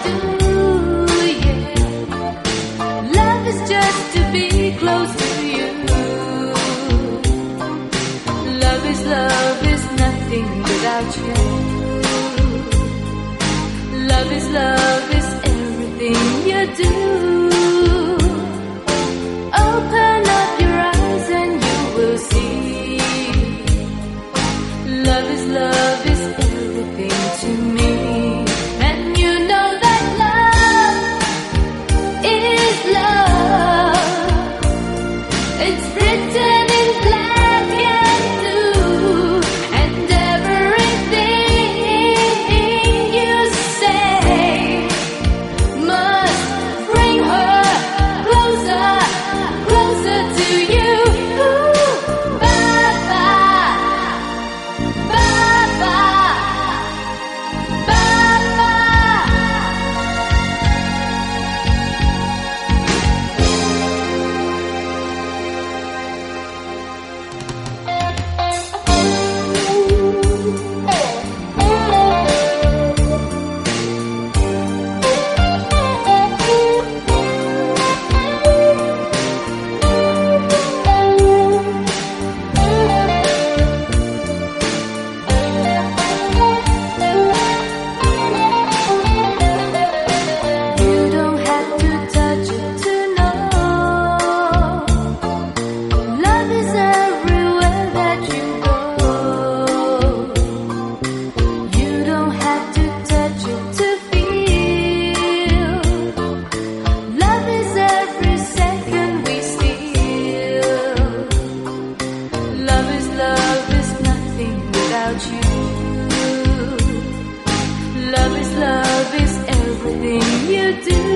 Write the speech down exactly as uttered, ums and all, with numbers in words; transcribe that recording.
do, yeah. Love is just to be close to you. Love is love is nothing without you. Love is love is everything you do. Open up your eyes and you will see. Love is love is everything to me. And you know that love is love. It's written in black and blue. And everything you say must bring her closer, closer to you. Bye-bye. Love is love is everything you do.